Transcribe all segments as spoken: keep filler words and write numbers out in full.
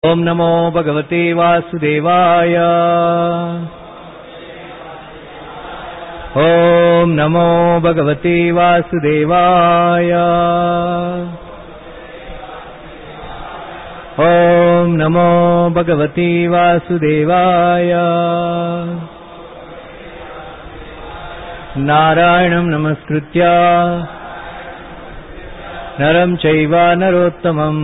ओम नमो भगवते वासुदेवाय। ओम नमो भगवते वासुदेवाय। ओम नमो भगवते वासुदेवाय। नारायणं नमस्कृत्य नरं चैव नरोत्तमम्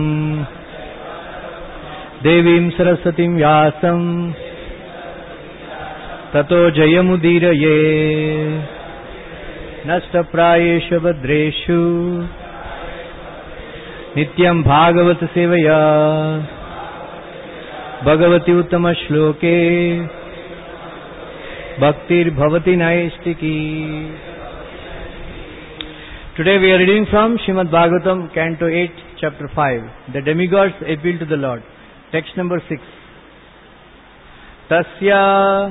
देवीं सरस्वतीं व्यासं ततो जयमुदीरये। नष्टप्रायेषु भद्रेषु नित्यं भागवत सेवया भगवति उत्तमश्लोके भक्तिर्भवति नैष्टिकी। Today we are reading from Srimad Bhagavatam, Canto eight, Chapter five, The Demigods Appeal to the Lord. Text number six. Tasya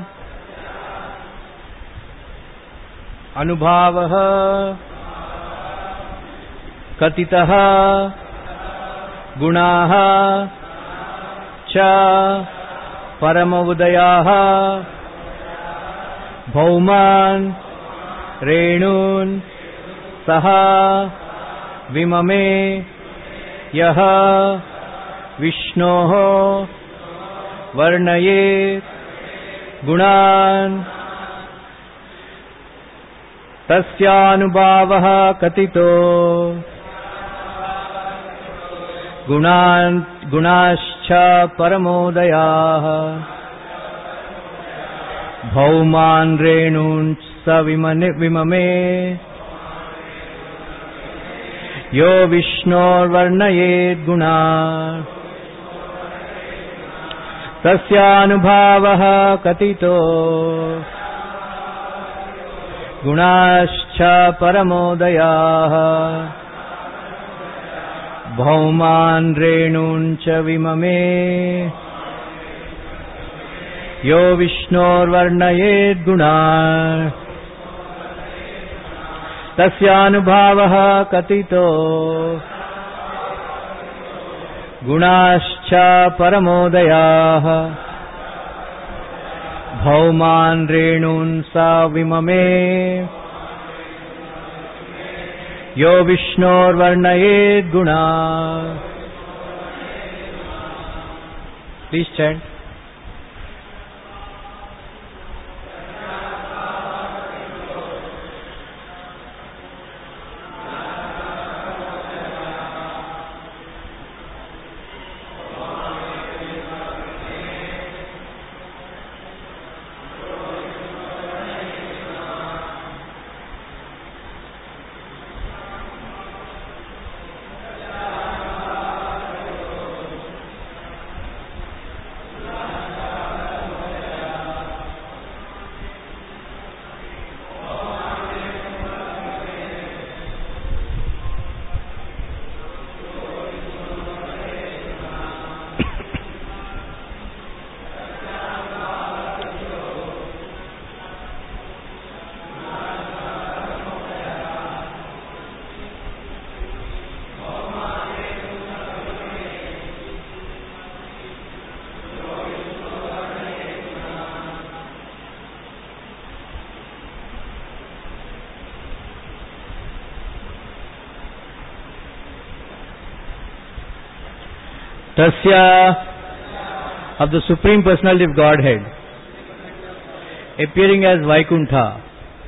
anubhavaha katitaha gunaha cha paramaudayaha bhauman renun saha vimame yaha विष्णोः वर्णयेत् गुणान् तस्यानुभावः कथितो गुणान् गुणाश्च परमोदयाः भौमान् रेणून् स विममे यो विष्णोर्वर्णयेत् गुणान् तस्यानुभावः कथितो गुणाश्च परमोदयाः भौमान् रेणून् च विममे यो विष्णोर्वर्णयेत् गुणान् तस्यानुभावः कथितो गुणाश्च परमोदयाः भौमान् रेणून् स विममे यो विष्णोर्वर्णयेत् गुणान्। Please chant. Tasya, of the Supreme Personality of Godhead, appearing as Vaikuntha,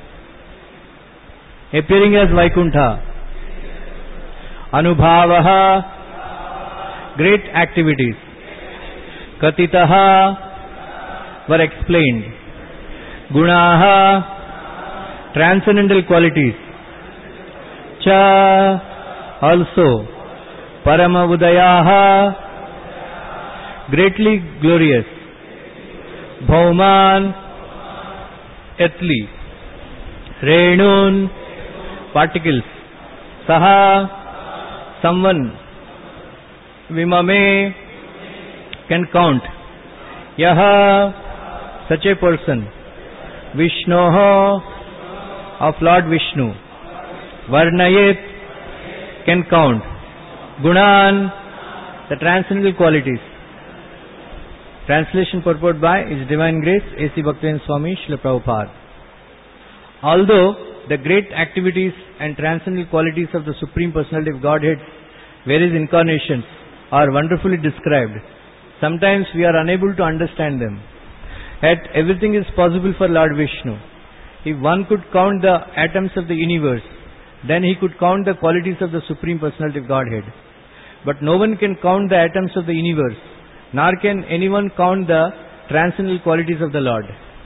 appearing as Vaikuntha, Anubhavaha, great activities, Katitaha, were explained, Gunaha, transcendental qualities, Cha, also, Paramaudayaha, greatly glorious, Bhauman, earthly, Renun, particles, Saha, someone, Vimame, can count, Yaha, such a person, Vishnoho, of Lord Vishnu, Varnayet, can count, Gunan, the transcendental qualities, Translation purport by His Divine Grace A C Bhaktivinoda Swami Srila Prabhupada. Although the great activities and transcendental qualities of the Supreme Personality of Godhead, various incarnations, are wonderfully described, sometimes we are unable to understand them. Yet everything is possible for Lord Vishnu. If one could count the atoms of the universe, then he could count the qualities of the Supreme Personality of Godhead. But no one can count the atoms of the universe, nor can anyone count the transcendental qualities of the Lord.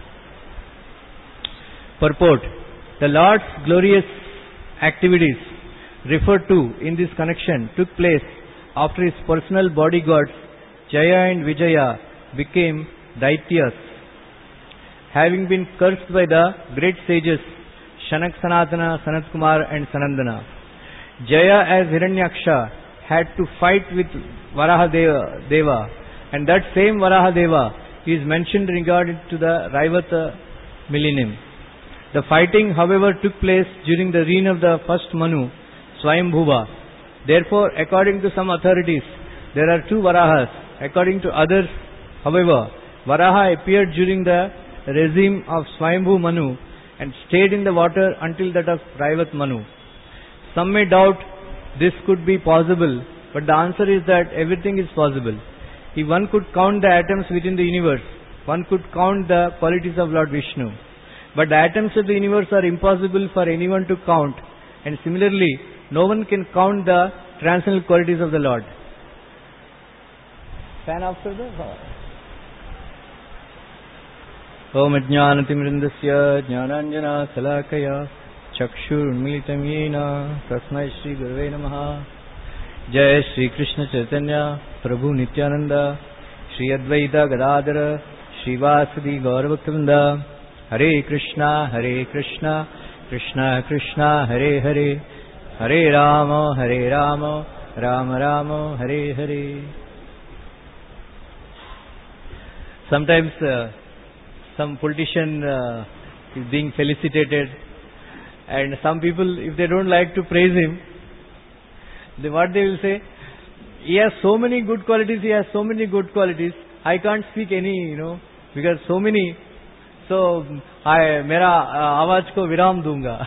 Purport: the Lord's glorious activities referred to in this connection took place after his personal bodyguards Jaya and Vijaya became Daityas, having been cursed by the great sages Shanak, Sanatana, Sanat Kumar and Sanandana. Jaya as Hiranyaksha had to fight with Varaha Deva, Deva and that same Varaha Deva is mentioned regarding to the Raivata millennium. The fighting, however, took place during the reign of the first Manu, Swayambhuva. Therefore, according to some authorities, there are two Varahas. According to others, however, Varaha appeared during the regime of Swayambhu Manu and stayed in the water until that of Raivat Manu. Some may doubt this could be possible, but the answer is that everything is possible. If one could count the atoms within the universe, one could count the qualities of Lord Vishnu. But the atoms of the universe are impossible for anyone to count, and similarly, no one can count the transcendental qualities of the Lord. Fan after the Om Ajnanatimrindasya Jnananjana Salakaya Chakshurunmilitam Yena Tasmai Shri Gurave Namaha. Jai Shri Krishna Chaitanya Prabhu Nityananda Shri Advaita Gadadhara Shri Vasadi Gauravaktivanda. Hare Krishna, Hare Krishna, Krishna Krishna, Hare Hare, Hare Rama, Hare Rama, Rama Rama, Hare Hare. Sometimes uh, some politician uh, is being felicitated, and some people, if they don't like to praise him, then what they will say, he has so many good qualities, he has so many good qualities, I can't speak any, you know, because so many. So, I, मेरा आवाज को विराम दूंगा.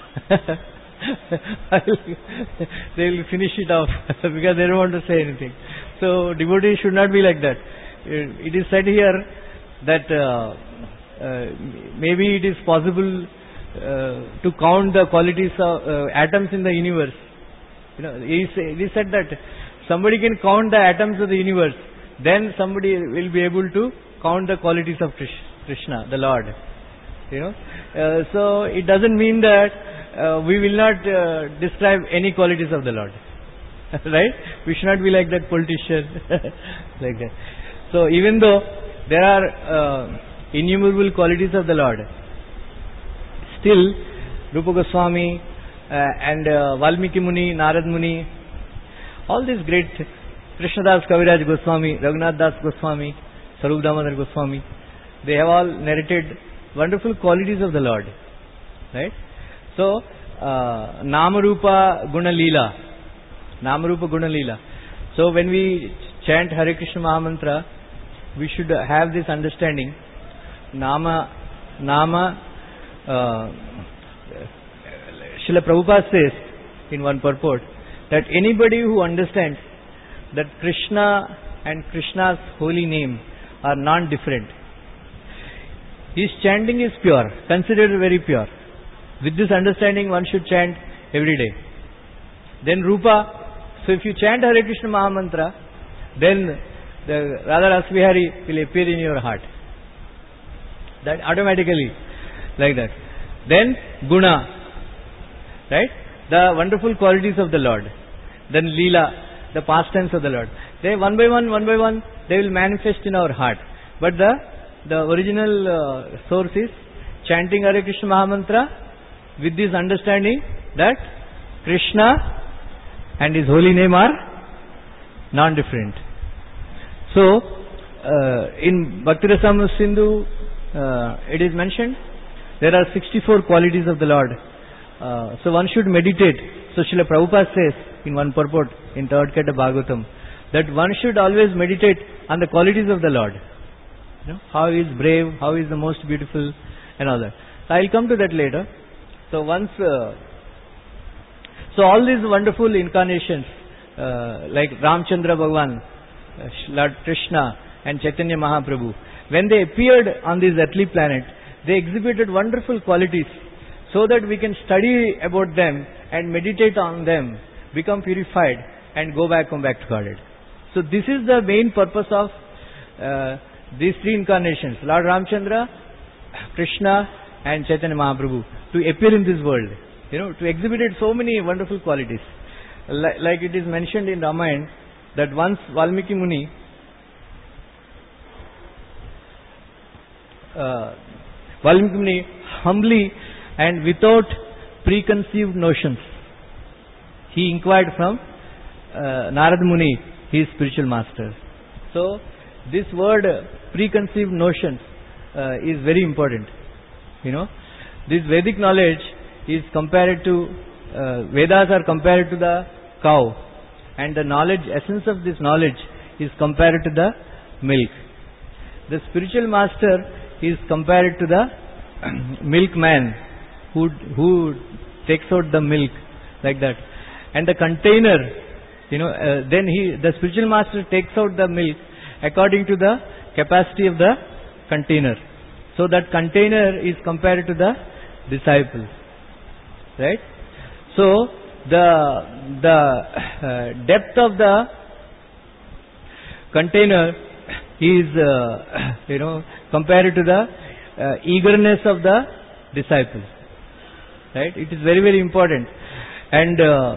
They will finish it off because they don't want to say anything. So, devotees should not be like that. It is said here that uh, uh, maybe it is possible uh, to count the qualities of uh, atoms in the universe. You know, it is, it is said that somebody can count the atoms of the universe, then somebody will be able to count the qualities of Krishna, the Lord. You know, uh, so it doesn't mean that uh, we will not uh, describe any qualities of the Lord, right? We should not be like that politician, like that. So even though there are uh, innumerable qualities of the Lord, still Rupa Goswami uh, and uh, Valmiki Muni, Narad Muni, all these great Krishnadas Kaviraj Goswami, Raghunath Das Goswami, Sarup Damodar Goswami, they have all narrated wonderful qualities of the Lord, right? So, uh, Namarupa Guna Leela, Namarupa Guna Leela. So, when we chant Hare Krishna Mahamantra, we should have this understanding. Nama, Nama, uh, Srila Prabhupada says in one purport that anybody who understands that Krishna and Krishna's holy name are non-different, his chanting is pure, considered very pure. With this understanding, one should chant every day. Then Rupa, so if you chant Hare Krishna Mahamantra, then the Radha Rasvihari will appear in your heart. That automatically, like that. Then Guna, right? The wonderful qualities of the Lord. Then Leela, the pastimes of the Lord. They one by one, one by one, they will manifest in our heart. But the The original uh, source is chanting Hare Krishna Mahamantra with this understanding that Krishna and His holy name are non-different. So, uh, in Bhakti Rasamrita Sindhu, uh, it is mentioned there are sixty-four qualities of the Lord. Uh, so one should meditate. So Srila Prabhupada says in one purport in third Canto Bhagavatam that one should always meditate on the qualities of the Lord. You know, how he is brave, how he is the most beautiful, and all that. So I will come to that later. So once, uh, so all these wonderful incarnations, uh, like Ramchandra Bhagavan, uh, Lord Krishna, and Chaitanya Mahaprabhu, when they appeared on this earthly planet, they exhibited wonderful qualities so that we can study about them and meditate on them, become purified, and go back, come back to Godhead. So this is the main purpose of uh, these three incarnations, Lord Ramchandra, Krishna, and Chaitanya Mahaprabhu, to appear in this world, you know, to exhibit so many wonderful qualities. Like, like it is mentioned in Ramayana that once Valmiki Muni uh, Valmiki Muni humbly and without preconceived notions, he inquired from uh, Narad Muni, his spiritual master. So this word uh, preconceived notions uh, is very important. You know, this Vedic knowledge is compared to uh, Vedas are compared to the cow, and the knowledge, essence of this knowledge is compared to the milk. The spiritual master is compared to the milkman who who takes out the milk, like that, and the container. You know, uh, then he the spiritual master takes out the milk according to the capacity of the container. So that container is compared to the disciple, right? So the the uh, depth of the container is uh, you know compared to the uh, eagerness of the disciple, right? It is very very important, and uh,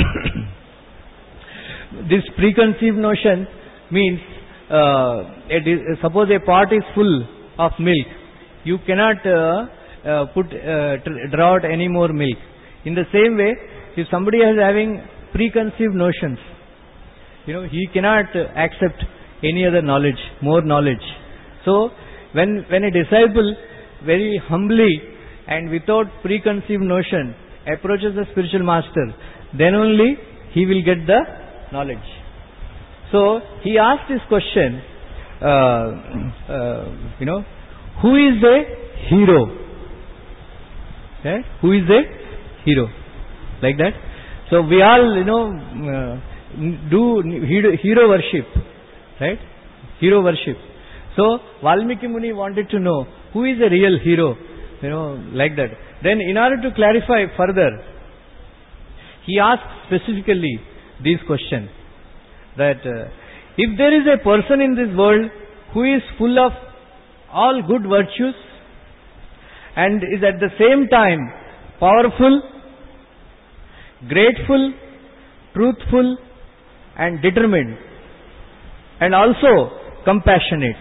this preconceived notion means uh, it is, suppose a pot is full of milk, you cannot uh, uh, put uh, draw out any more milk. In the same way, if somebody is having preconceived notions, you know, he cannot uh, accept any other knowledge, more knowledge. So when when a disciple very humbly and without preconceived notion approaches the spiritual master, then only he will get the knowledge. So he asked this question, uh, uh, you know, who is a hero? Okay? Who is a hero? Like that. So we all, you know, uh, do hero, hero worship, right? Hero worship. So Valmiki Muni wanted to know who is a real hero, you know, like that. Then in order to clarify further, he asked specifically this question, that uh, if there is a person in this world who is full of all good virtues and is at the same time powerful, grateful, truthful, and determined, and also compassionate,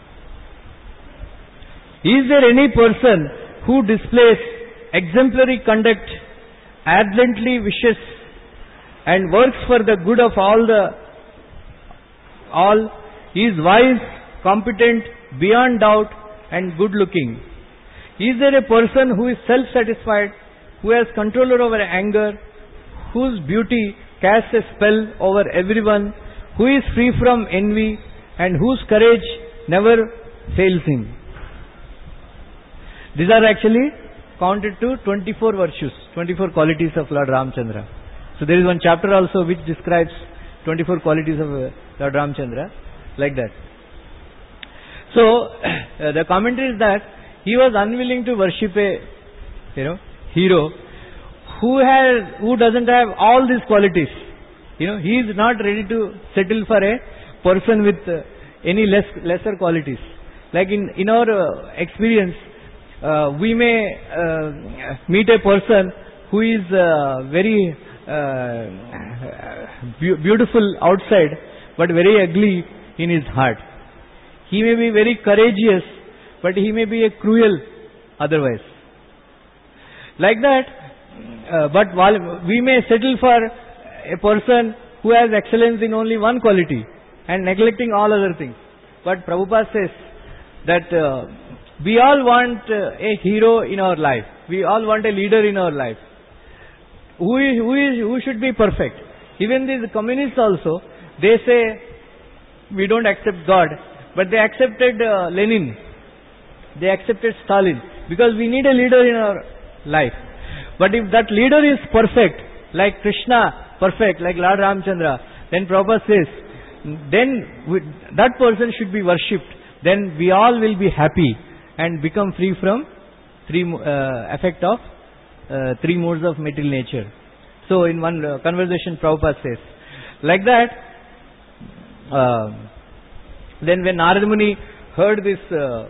is there any person who displays exemplary conduct, ardently wishes and works for the good of all the all, is wise, competent, beyond doubt, and good looking? Is there a person who is self-satisfied, who has control over anger, whose beauty casts a spell over everyone, who is free from envy, and whose courage never fails him? These are actually counted to twenty-four virtues, twenty-four qualities of Lord Ramchandra. So there is one chapter also which describes twenty-four qualities of uh, Lord Ramchandra, like that. So uh, the commentary is that he was unwilling to worship a, you know, hero who has, who doesn't have all these qualities. You know, he is not ready to settle for a person with uh, any less lesser qualities. Like in in our uh, experience, uh, we may uh, meet a person who is uh, very uh, be- beautiful outside, but very ugly in his heart. He may be very courageous, but he may be a cruel otherwise. Like that, uh, but while we may settle for a person who has excellence in only one quality and neglecting all other things. But Prabhupada says that uh, we all want uh, a hero in our life. We all want a leader in our life. Who is, who is, who should be perfect? Even these communists also, they say we don't accept God, but they accepted uh, Lenin. They accepted Stalin because we need a leader in our life. But if that leader is perfect, like Krishna, perfect, like Lord Ramchandra, then Prabhupada says, then we, that person should be worshipped. Then we all will be happy and become free from three uh, effect of uh, three modes of material nature. So in one uh, conversation, Prabhupada says, like that. Uh, then when Narada Muni heard this uh,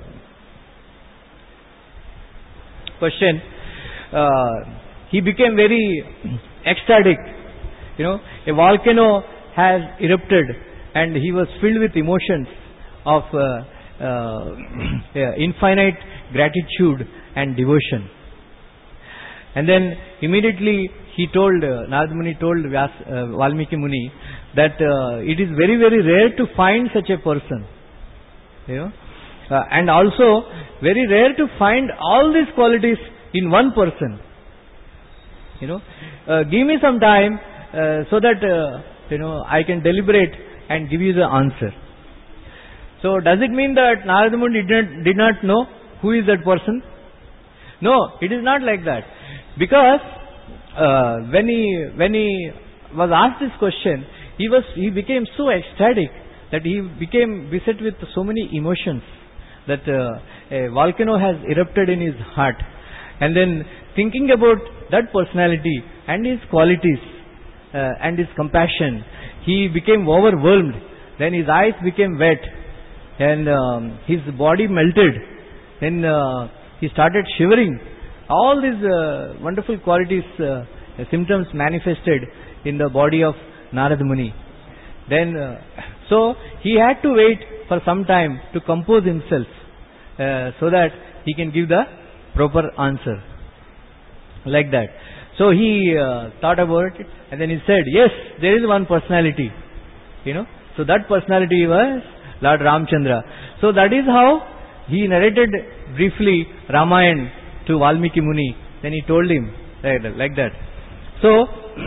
question, uh, he became very ecstatic. You know, a volcano has erupted and he was filled with emotions of uh, uh, infinite gratitude and devotion. And then immediately he told, uh, Narada Muni told Vyas, uh, Valmiki Muni that uh, it is very very rare to find such a person. You know, uh, and also very rare to find all these qualities in one person. You know, uh, give me some time uh, so that uh, you know I can deliberate and give you the answer. So does it mean that Narada Muni did not, did not know who is that person? No, it is not like that. Because uh, when he when he was asked this question, he was he became so ecstatic that he became beset with so many emotions that uh, a volcano has erupted in his heart. And then thinking about that personality and his qualities uh, and his compassion, he became overwhelmed. Then his eyes became wet and um, his body melted. Then uh, he started shivering. All these uh, wonderful qualities, uh, symptoms manifested in the body of Narada Muni. Then, uh, so he had to wait for some time to compose himself uh, so that he can give the proper answer. Like that. So he uh, thought about it and then he said, yes, there is one personality. You know, so that personality was Lord Ramchandra. So that is how he narrated briefly Ramayana to Valmiki Muni. Then he told him like that. Like that. So,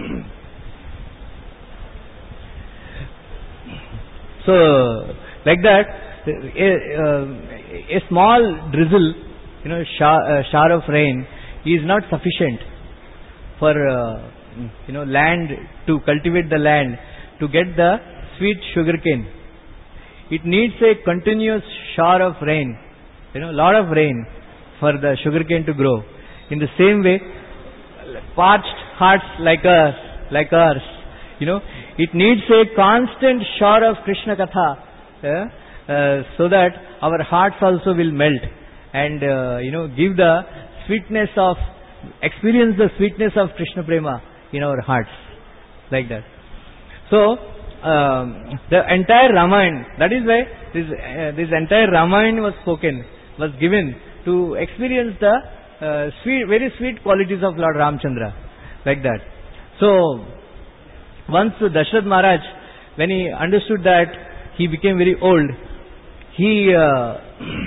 so like that, a, a, a small drizzle, you know, shower, uh, shower of rain is not sufficient for uh, you know land to cultivate the land to get the sweet sugarcane. It needs a continuous shower of rain, you know, lot of rain for the sugarcane to grow. In the same way, parched hearts like us, like ours, you know, it needs a constant shower of Krishna Katha, uh, uh, so that our hearts also will melt and uh, you know give the sweetness of, experience the sweetness of Krishna Prema in our hearts, like that. So um, the entire Ramayana, that is why this uh, this entire Ramayana was spoken, was given to experience the uh, sweet, very sweet qualities of Lord Ramchandra, like that. So once Dashrath Maharaj, when he understood that he became very old, he uh,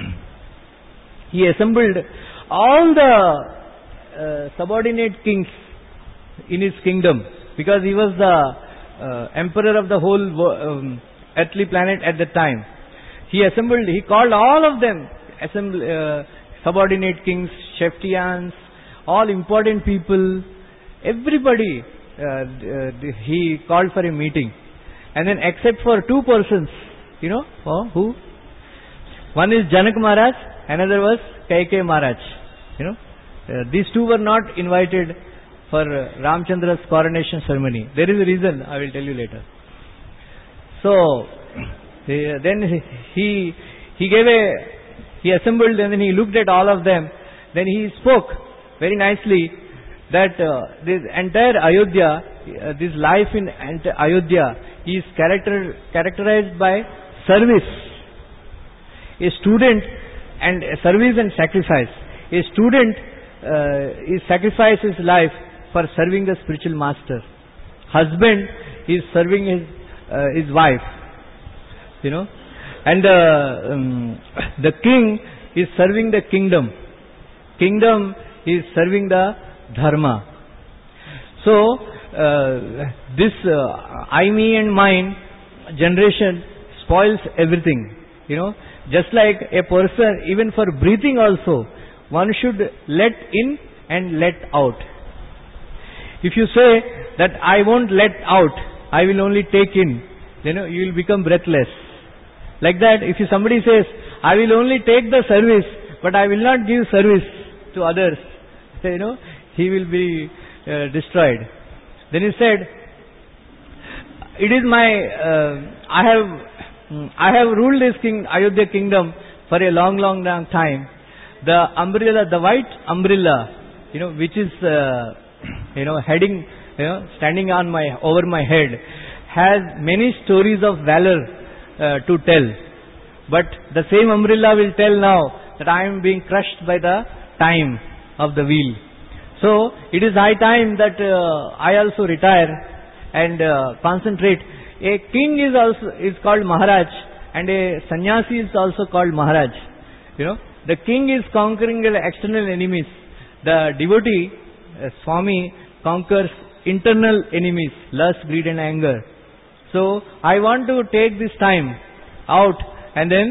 he assembled all the uh, subordinate kings in his kingdom, because he was the uh, emperor of the whole um, earthly planet at that time. He assembled, he called all of them, assemble, uh, subordinate kings, Sheftians, all important people, everybody, uh, uh, he called for a meeting. And then except for two persons, you know, oh, who? One is Janak Maharaj, another was Kaikeyi Maharaj. You know, uh, these two were not invited for uh, Ramchandra's coronation ceremony. There is a reason, I will tell you later. So, uh, then he he gave a, he assembled and then he looked at all of them. Then he spoke very nicely that uh, this entire Ayodhya, uh, this life in Ayodhya is character, characterized by service. A student and a service and sacrifice. A student uh, is sacrifices his life for serving the spiritual master. Husband is serving his uh, his wife, you know, and uh, um, the king is serving the kingdom. Kingdom is serving the dharma. So uh, this uh, I, me and mine generation spoils everything. You know, just like a person, even for breathing also, one should let in and let out. If you say that I won't let out, I will only take in, you know, you will become breathless. Like that, if somebody says, I will only take the service, but I will not give service to others, you know, he will be uh, destroyed. Then he said, it is my, uh, I have, I have ruled this king, Ayodhya kingdom for a long, long, long time. The umbrella, the white umbrella, you know, which is, uh, you know, heading, you know, standing on my, over my head, has many stories of valor uh, to tell. But the same umbrella will tell now that I am being crushed by the time of the wheel. So, it is high time that uh, I also retire and uh, concentrate. A king is also, is called Maharaj, and a sannyasi is also called Maharaj. You know, the king is conquering the external enemies. The devotee, uh, Swami, conquers internal enemies, lust, greed and anger. So, I want to take this time out and then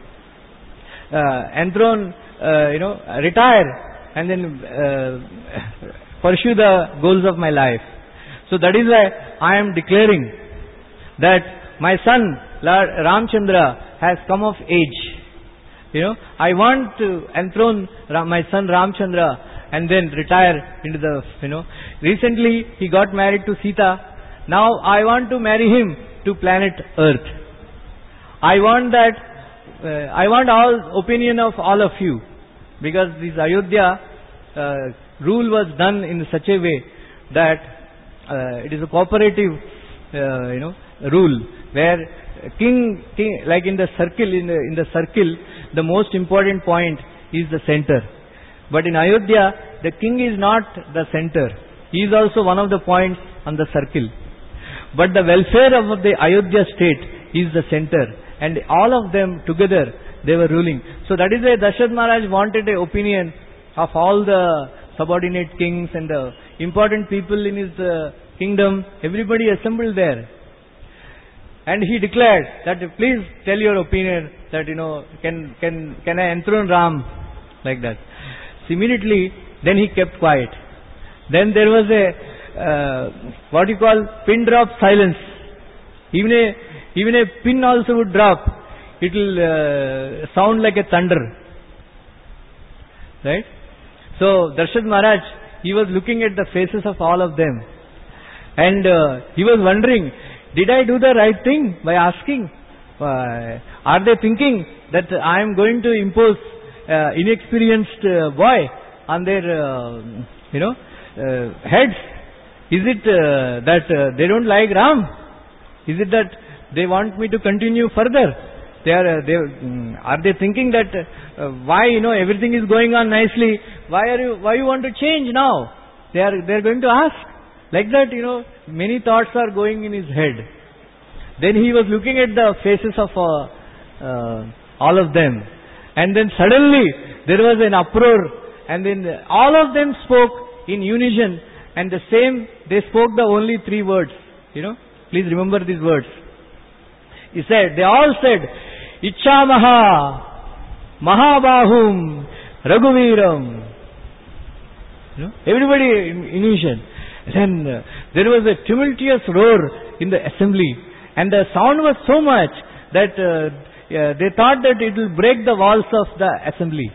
uh, enthrone, uh, you know, retire and then uh, pursue the goals of my life. So, that is why I am declaring that my son, Lord Ramchandra, has come of age. You know, I want to enthrone Ram, my son Ramchandra and then retire into the, you know. Recently, he got married to Sita. Now, I want to marry him to planet Earth. I want that, uh, I want all opinion of all of you. Because this Ayodhya uh, rule was done in such a way that uh, it is a cooperative, uh, you know, rule where king, king, like in the circle, in the, in the circle, the most important point is the center. But in Ayodhya, the king is not the center. He is also one of the points on the circle. But the welfare of the Ayodhya state is the center. And all of them together, they were ruling. So that is why Dasharatha Maharaj wanted an opinion of all the subordinate kings and the important people in his uh, kingdom. Everybody assembled there. And he declared that please tell your opinion that, you know, can, can, can I enthrone Ram? Like that. So immediately, then he kept quiet. Then there was a, uh, what you call, pin drop silence. Even a, even a pin also would drop. It will uh, sound like a thunder. Right? So, Dasharatha Maharaj, he was looking at the faces of all of them. And uh, he was wondering, did I do the right thing by asking? Uh, are they thinking that I am going to impose uh, inexperienced uh, boy on their, uh, you know, uh, heads? Is it uh, that uh, they don't like Ram? Is it that they want me to continue further? They are, uh, they, um, are they thinking that uh, why, you know, everything is going on nicely? Why are you, why you want to change now? They are, they are going to ask. Like that, you know, many thoughts are going in his head. Then he was looking at the faces of uh, uh, all of them. And then suddenly there was an uproar. And then all of them spoke in unison. And the same, they spoke the only three words. You know, please remember these words. He said, they all said, Ichchamaha Mahabahum Raghuviram. You know, everybody in unison. Then uh, there was a tumultuous roar in the assembly, and the sound was so much that uh, uh, they thought that it will break the walls of the assembly.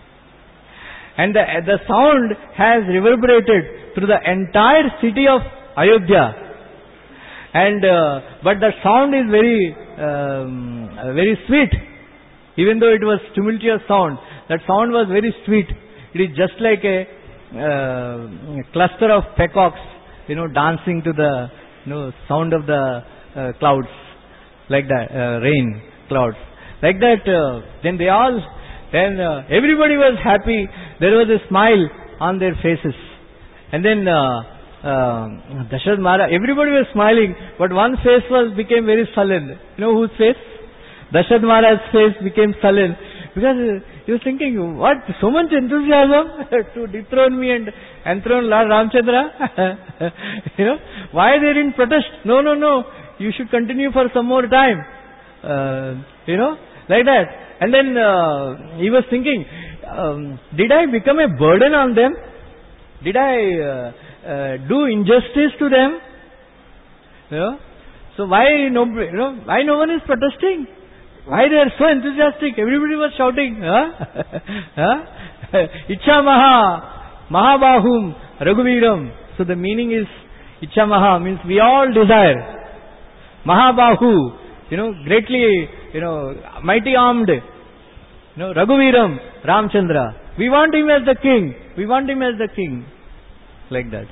And the, uh, the sound has reverberated through the entire city of Ayodhya. And uh, but the sound is very um, uh, very sweet, even though it was tumultuous sound. That sound was very sweet. It is just like a Uh, cluster of peacocks, you know, dancing to the, you know, sound of the uh, clouds, like that, uh, rain clouds, like that. Uh, then they all, then uh, everybody was happy. There was a smile on their faces, and then uh, uh, Dasharatha Maharaj, everybody was smiling, but one face was became very sullen. You know whose face? Dasharatha Maharaj's face became sullen. Because he was thinking, what, so much enthusiasm to dethrone me and enthrone Lord Ramchandra? You know, why they didn't protest? No, no, no, you should continue for some more time. Uh, you know, Like that. And then uh, he was thinking, um, did I become a burden on them? Did I uh, uh, do injustice to them? You know? So why no, you know, why no one is protesting? Why they are so enthusiastic? Everybody was shouting. Huh? Huh? Ichha Maha, Mahabahum, Raghuviram. So the meaning is, Ichha Maha means we all desire. Mahabahu, you know, greatly, you know, mighty armed. You know, Raghuviram, Ramchandra. We want him as the king. We want him as the king. Like that.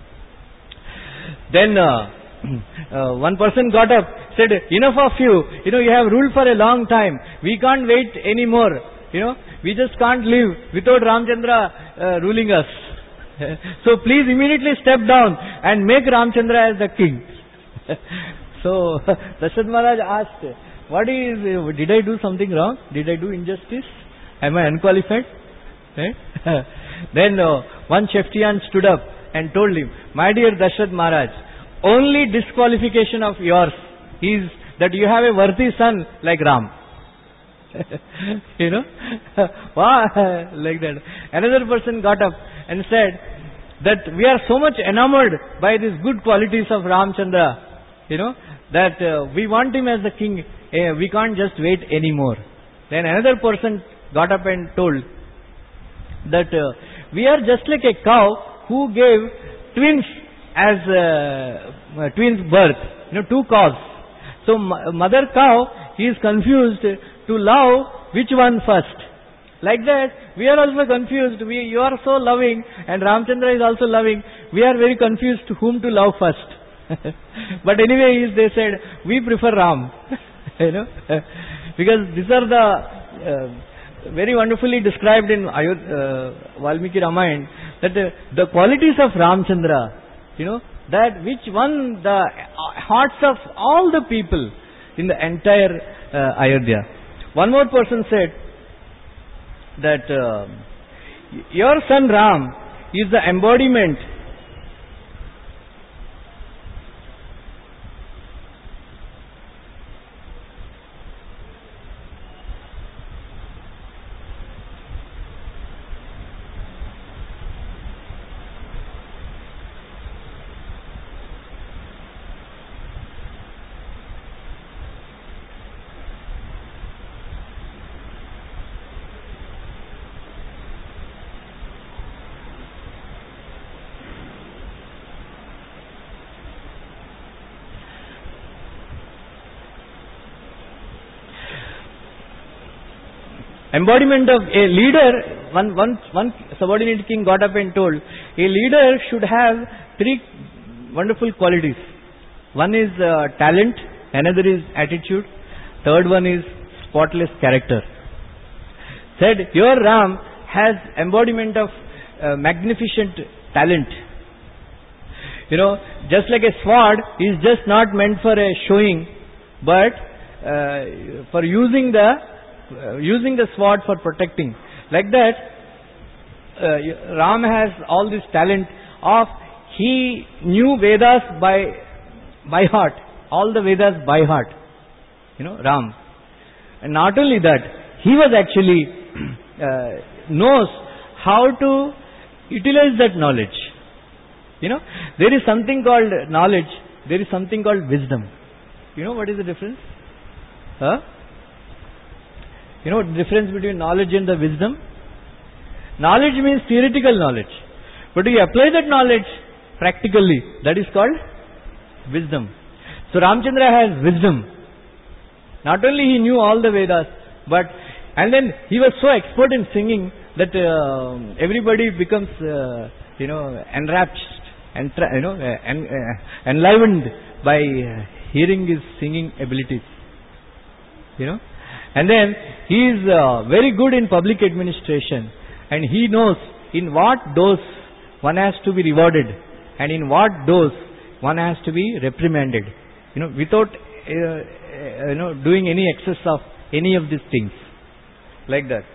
Then, uh, Uh, one person got up, said, enough of you, you know, you have ruled for a long time, we can't wait anymore, you know, we just can't live without Ramchandra uh, ruling us. So please immediately step down and make Ramchandra as the king. So Dasharatha Maharaj asked, what is, did I do something wrong? Did I do injustice? Am I unqualified? Right? Then uh, one Sheftian stood up and told him, my dear Dasharatha Maharaj, only disqualification of yours is that you have a worthy son like Ram. You know? Wow, like that. Another person got up and said that we are so much enamored by these good qualities of Ramchandra, you know, that uh, we want him as the king. Uh, we can't just wait anymore. Then another person got up and told that uh, we are just like a cow who gave twins as uh, uh, twins birth, you know, two cows. So m- mother cow, he is confused to love which one first. Like that, we are also confused. We, you are so loving and Ramchandra is also loving. We are very confused to whom to love first. But anyway, they said, we prefer Ram. You know, because these are the uh, very wonderfully described in Ayod- uh, Valmiki Ramayana, that uh, the qualities of Ramchandra, you know, that which won the hearts of all the people in the entire uh, Ayodhya. One more person said that uh, your son Ram is the embodiment embodiment of a leader. One, one, one subordinate king got up and told, a leader should have three wonderful qualities. One is uh, talent, another is attitude, third one is spotless character. Said, your Ram has embodiment of uh, magnificent talent. You know, just like a sword is just not meant for a showing, but uh, for using the Uh, using the sword for protecting. Like that, uh, Ram has all this talent of, he knew Vedas by by heart, all the Vedas by heart. You know, Ram. And not only that, he was actually uh, knows how to utilize that knowledge. You know, there is something called knowledge, there is something called wisdom. You know what is the difference? Huh? You know the difference between knowledge and the wisdom? Knowledge means theoretical knowledge. But you apply that knowledge practically, that is called wisdom. So Ramchandra has wisdom. Not only he knew all the Vedas, but, and then he was so expert in singing that uh, everybody becomes, uh, you know, enraptured, and you know, uh, en, uh, enlivened by uh, hearing his singing abilities. You know. And then he is uh, very good in public administration, and he knows in what dose one has to be rewarded and in what dose one has to be reprimanded. You know, without uh, uh, you know doing any excess of any of these things. Like that.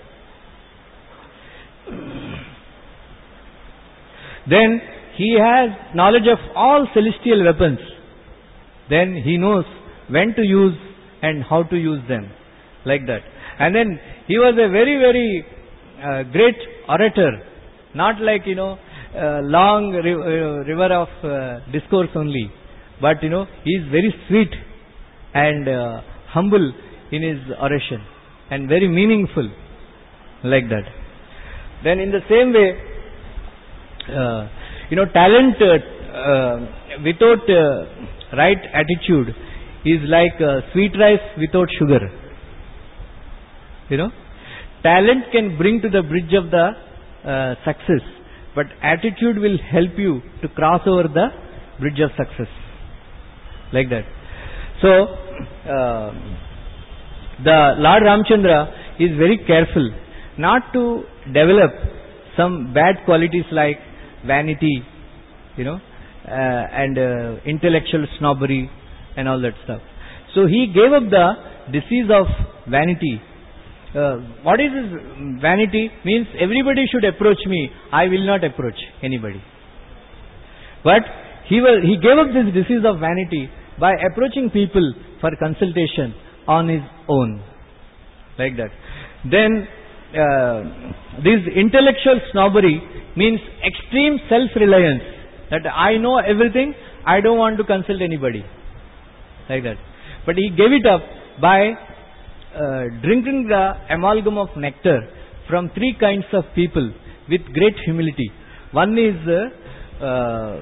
Then he has knowledge of all celestial weapons. Then he knows when to use and how to use them. like that. And then he was a very, very uh, great orator, not like, you know, uh, long ri- uh, river of uh, discourse only, but, you know, he is very sweet and uh, humble in his oration and very meaningful, like that. Then in the same way, uh, you know, talent uh, uh, without uh, right attitude is like uh, sweet rice without sugar. You know, talent can bring to the bridge of the uh, success, but attitude will help you to cross over the bridge of success, like that. So, uh, the Lord Ramchandra is very careful not to develop some bad qualities like vanity, you know, uh, and uh, intellectual snobbery and all that stuff. So he gave up the disease of vanity. Uh, what is this vanity? Means everybody should approach me, I will not approach anybody. But he was, he gave up this disease of vanity by approaching people for consultation on his own, like that. Then uh, this intellectual snobbery means extreme self-reliance, that I know everything, I don't want to consult anybody, like that. But he gave it up by uh, drinking the amalgam of nectar from three kinds of people with great humility. One is uh, uh,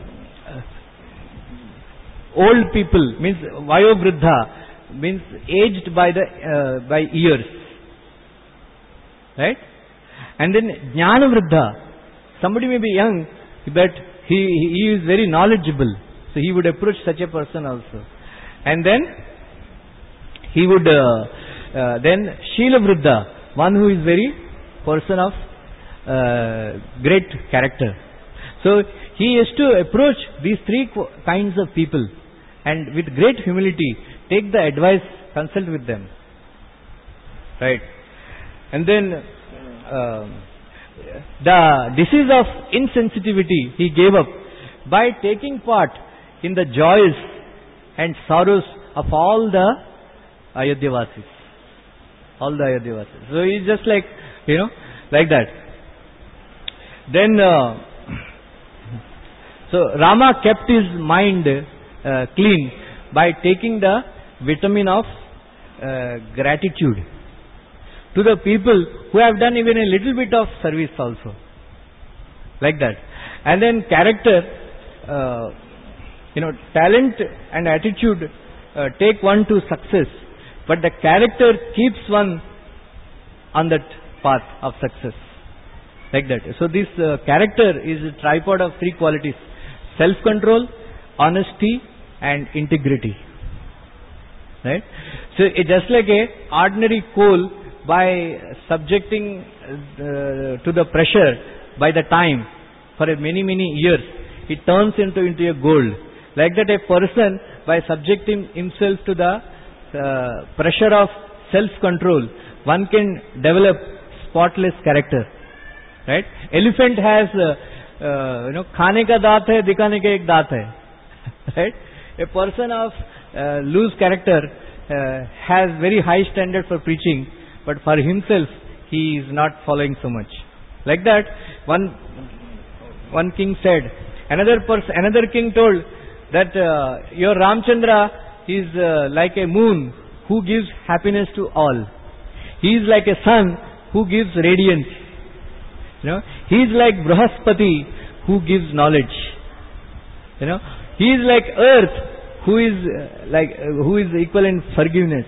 old people, means Vayovriddha, means aged by the uh, by years, right? And then Jnanavriddha, somebody may be young, but he he is very knowledgeable, so he would approach such a person also. And then he would uh, uh, then Shila Vriddha, one who is very person of uh, great character. So he has to approach these three kinds of people and with great humility take the advice, consult with them, right? And then uh, the disease of insensitivity he gave up by taking part in the joys and sorrows of all the Ayodhyavasis. All the Ayodhyavasis. So he's just like, you know, like that. Then, uh, so Rama kept his mind uh, clean by taking the vitamin of uh, gratitude to the people who have done even a little bit of service also, like that. And then character, uh, you know, talent and attitude uh, take one to success, but the character keeps one on that path of success, like that. So this uh, character is a tripod of three qualities: self-control, honesty and integrity, right? So it just like a ordinary coal, by subjecting uh, to the pressure by the time for a many many years, it turns into into a gold. Like that, a person by subjecting himself to the uh, pressure of self-control, one can develop spotless character, right? Elephant has uh, uh, you know, खाने का दांत है, दिखाने का एक दांत है, right? A person of uh, loose character uh, has very high standard for preaching, but for himself he is not following so much. Like that, one one king said, another person, another king told that uh, your Ramchandra is uh, like a moon who gives happiness to all. He is like a sun who gives radiance. You know, he is like Brahaspati who gives knowledge. You know, he is like earth who is uh, like uh, who is equal in forgiveness.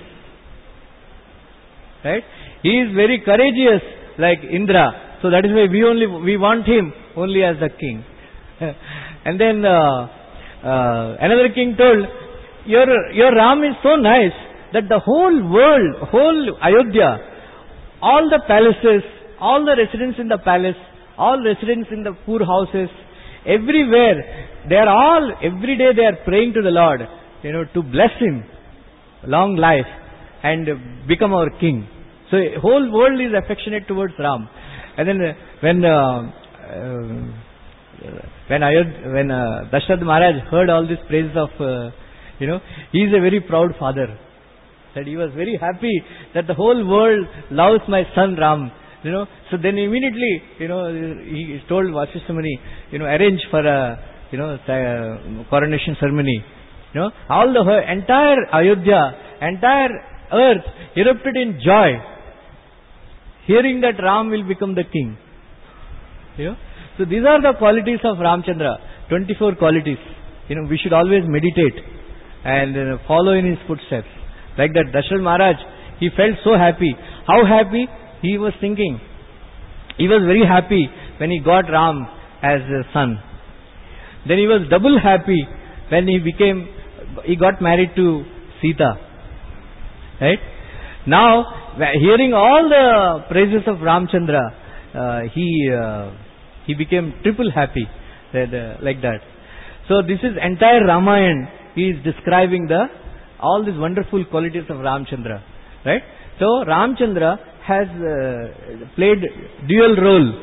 Right? He is very courageous like Indra. So that is why we only we want him only as the king. And then uh, uh, another king told, your your Ram is so nice that the whole world, whole Ayodhya, all the palaces, all the residents in the palace, all residents in the poor houses, everywhere, they are all, every day they are praying to the Lord, you know, to bless him, long life, and become our king. So whole world is affectionate towards Ram. And then uh, when uh, uh, when Ayodhya, when uh, Dashrath Maharaj heard all these praises of, uh, you know, he is a very proud father. That he was very happy that the whole world loves my son Ram. You know, so then immediately, you know, he told Vasishtha Muni, you know, arrange for a, you know, uh, coronation ceremony. You know, all the entire Ayodhya, entire earth erupted in joy, hearing that Ram will become the king. You know, so these are the qualities of Ramchandra, twenty-four qualities. You know, we should always meditate and uh, follow in his footsteps. Like that, Dasharatha Maharaj, he felt so happy. How happy? He was thinking, he was very happy when he got Ram as a son. Then he was double happy when he became, he got married to Sita. Right? Now, hearing all the praises of Ramchandra, uh, he uh, he became triple happy, that, uh, like that. So this is entire Ramayana. He is describing the all these wonderful qualities of Ramchandra, right? So Ramchandra has uh, played dual role.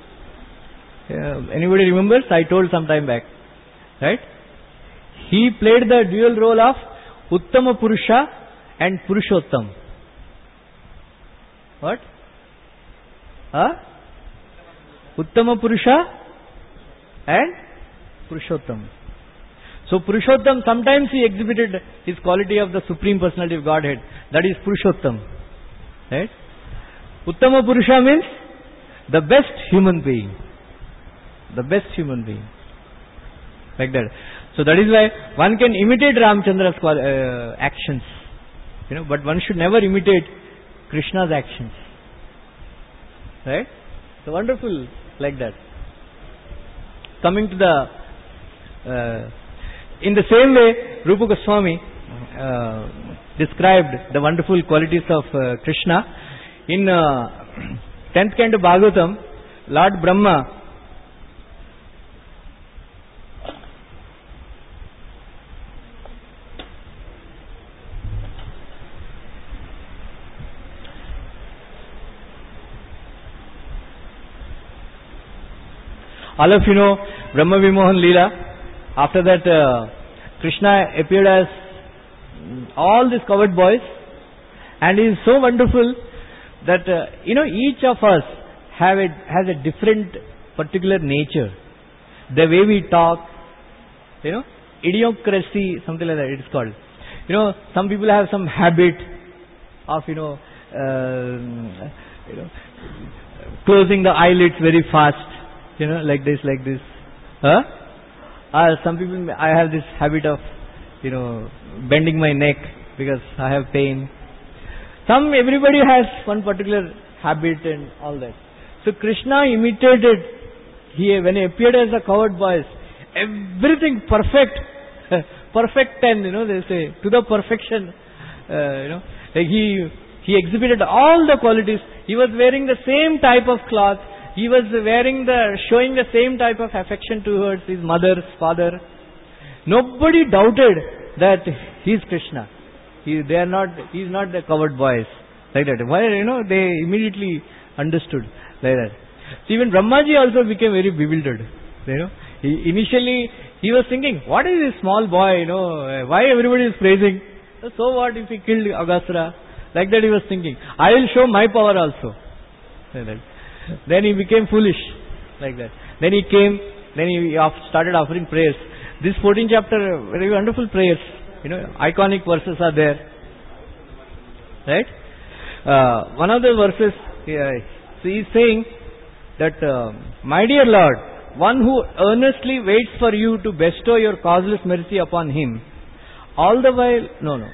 Uh, anybody remembers? I told some time back, right? He played the dual role of Uttama Purusha and Purushottam. What? Huh? Uttama Purusha and Purushottam. So Purushottam, sometimes he exhibited his quality of the Supreme Personality of Godhead. That is Purushottam. Right? Uttama Purusha means the best human being. The best human being. Like that. So that is why one can imitate Ramchandra's uh, actions. You know, but one should never imitate Krishna's actions. Right? So wonderful like that. Coming to the uh, in the same way, Rupa Goswami uh, described the wonderful qualities of uh, Krishna. In uh, tenth canto Bhagavatam, Lord Brahma all of you know Brahma Vimohan Leela. After that, uh, Krishna appeared as all these cowherd boys, and he is so wonderful that uh, you know each of us have a, has a different particular nature. The way we talk, you know, idiocracy, something like that it is called. You know, some people have some habit of you know, uh, you know, closing the eyelids very fast. You know, like this, like this. Huh? Uh, some people, I have this habit of, you know, bending my neck because I have pain. Some, everybody has one particular habit and all that. So Krishna imitated, he, when he appeared as a cowherd boy, everything perfect, perfect ten, you know, they say, to the perfection, uh, you know, like he, he exhibited all the qualities. He was wearing the same type of cloth. He was wearing the, showing the same type of affection towards his mother, father. Nobody doubted that he is Krishna. He, they are not, he is not the cowherd boys. Like that. Why, you know, they immediately understood. Like that. So even Brahmaji also became very bewildered. You know, he, initially he was thinking, what is this small boy, you know, why everybody is praising? So what if he killed Aghasura? Like that he was thinking. I will show my power also. Like that. Then he became foolish, like that. Then he came, then he started offering prayers. This fourteenth chapter, very wonderful prayers. You know, iconic verses are there. Right? Uh, one of the verses, uh, so he is saying that, uh, my dear Lord, one who earnestly waits for you to bestow your causeless mercy upon him, all the while, no, no.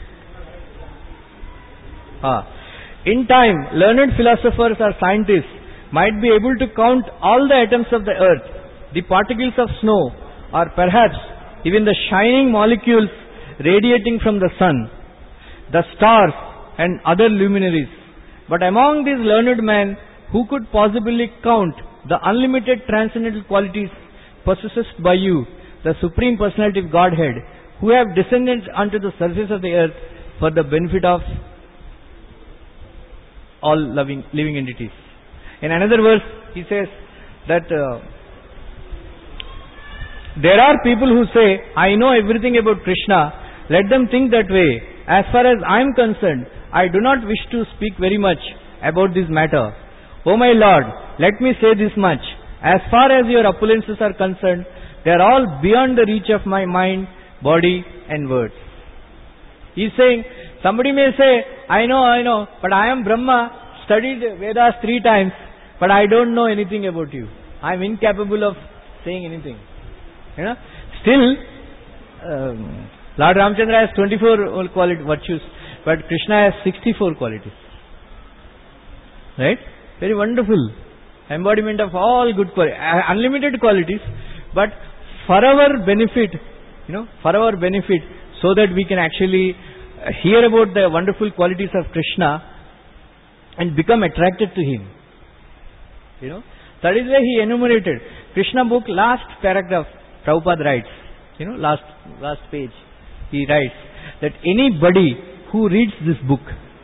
Ah. In time, learned philosophers or scientists might be able to count all the atoms of the earth, the particles of snow, or perhaps even the shining molecules radiating from the sun, the stars and other luminaries. But among these learned men, who could possibly count the unlimited transcendental qualities possessed by you, the Supreme Personality of Godhead, who have descended unto the surface of the earth for the benefit of all loving, living entities. In another verse, he says that uh, there are people who say, I know everything about Krishna. Let them think that way. as far as I am concerned, I do not wish to speak very much about this matter. O my Lord, let me say this much. As far as your opulences are concerned, they are all beyond the reach of my mind, body and words. He is saying, somebody may say, I know, I know, but I am Brahma, studied Vedas three times, but I don't know anything about you. I am incapable of saying anything. You know? Still, um, Lord Ramchandra has twenty-four quality virtues, but Krishna has sixty-four qualities. Right? Very wonderful. Embodiment of all good qualities, unlimited qualities, but for our benefit, you know, for our benefit, so that we can actually hear about the wonderful qualities of Krishna and become attracted to Him. You know, that is why he enumerated. Krishna book, last paragraph, Prabhupada writes, you know, last, last page, he writes that anybody who reads this book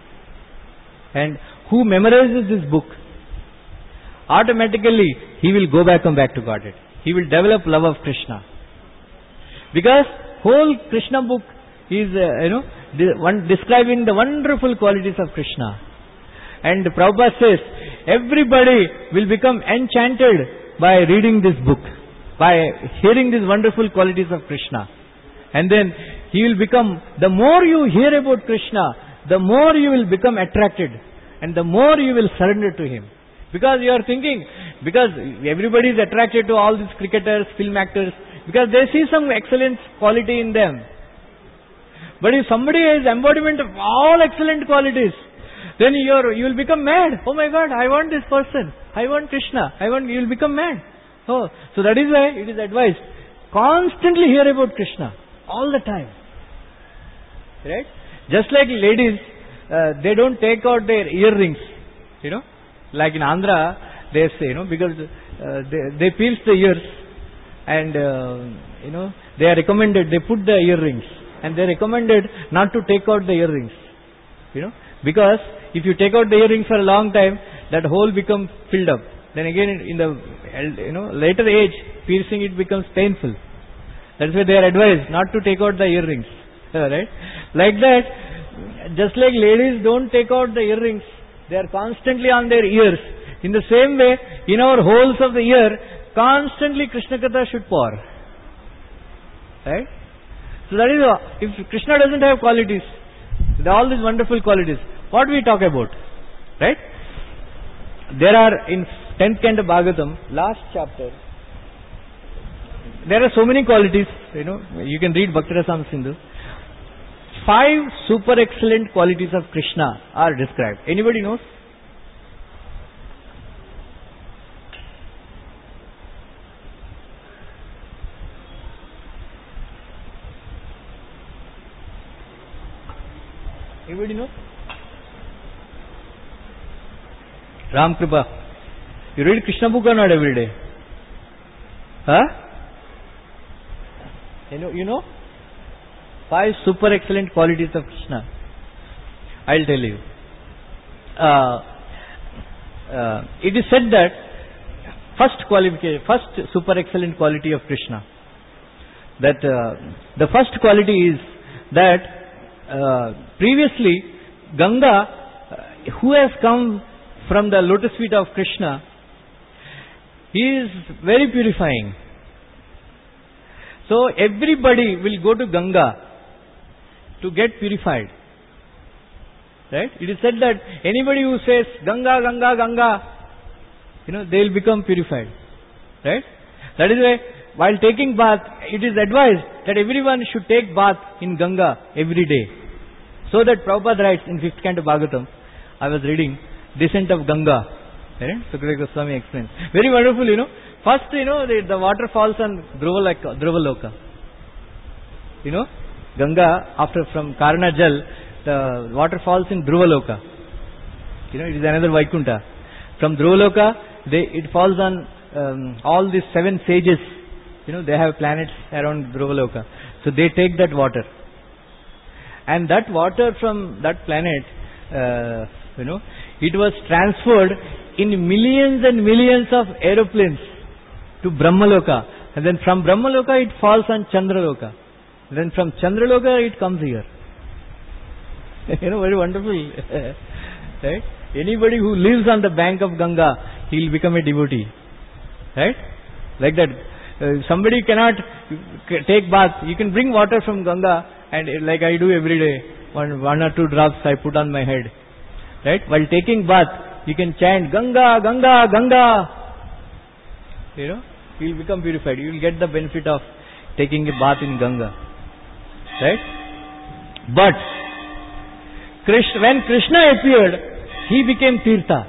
and who memorizes this book, automatically he will go back and back to Godhead. He will develop love of Krishna. Because whole Krishna book is, uh, you know, de- one, describing the wonderful qualities of Krishna. And Prabhupada says, everybody will become enchanted by reading this book, by hearing these wonderful qualities of Krishna. And then he will become, the more you hear about Krishna, the more you will become attracted, and the more you will surrender to Him. Because you are thinking, because everybody is attracted to all these cricketers, film actors, because they see some excellent quality in them. But if somebody has embodiment of all excellent qualities, then you are, you will become mad. Oh my God, I want this person. I want Krishna. I want, you will become mad. Oh, so that is why it is advised, constantly hear about Krishna, all the time. Right? Just like ladies, uh, they don't take out their earrings, you know. Like in Andhra, they say, you know, because uh, they, they pierce the ears and, uh, you know, they are recommended, they put the earrings and they are recommended not to take out the earrings, you know, because if you take out the earrings for a long time, that hole becomes filled up. Then again, in the, you know, later age, piercing it becomes painful. That's why they are advised not to take out the earrings, right? Like that, just like ladies don't take out the earrings, they are constantly on their ears. In the same way, in our holes of the ear, constantly Krishna Katha should pour. Right? So that is, if Krishna doesn't have qualities, all these wonderful qualities, what we talk about? Right? There are, in tenth Canto Bhagavatam, last chapter, there are so many qualities, you know, you can read Bhakti Rasam Sindhu. Five super excellent qualities of Krishna are described. Anybody knows? Anybody know? Ram Kripa. You read Krishna book or not every day? Huh? You know? You know? Five super excellent qualities of Krishna. I'll tell you. Uh, uh, it is said that first qualification, first super excellent quality of Krishna. That uh, the first quality is that uh, previously Ganga, uh, who has come from the lotus feet of Krishna, he is very purifying. So everybody will go to Ganga to get purified. Right? It is said that anybody who says Ganga, Ganga, Ganga, you know, they will become purified. Right? That is why while taking bath, it is advised that everyone should take bath in Ganga every day. So that Prabhupada writes in fifth Canto Bhagavatam, I was reading, Descent of Ganga. Right? Sukadeva Goswami explains. Very wonderful, you know. First, you know, the, the water falls on Dhruva Loka. You know, Ganga, after from Karna Jal, the water falls in Dhruva Loka. You know, it is another Vaikunta. From Dhruva Loka, they, it falls on um, all these seven sages. You know, they have planets around Dhruva Loka. So they take that water. And that water from that planet, uh, you know, it was transferred in millions and millions of aeroplanes to Brahmaloka. And then from Brahmaloka, it falls on Chandraloka. Then from Chandraloka, it comes here. You know, very wonderful. Right? Anybody who lives on the bank of Ganga, he will become a devotee. Right? Like that. Uh, somebody cannot take bath. You can bring water from Ganga, and uh, like I do every day, one, one or two drops I put on my head. Right? While taking bath, you can chant Ganga, Ganga, Ganga. You know, you will become purified. You will get the benefit of taking a bath in Ganga. Right? But Krishna, when Krishna appeared, he became Tirtha.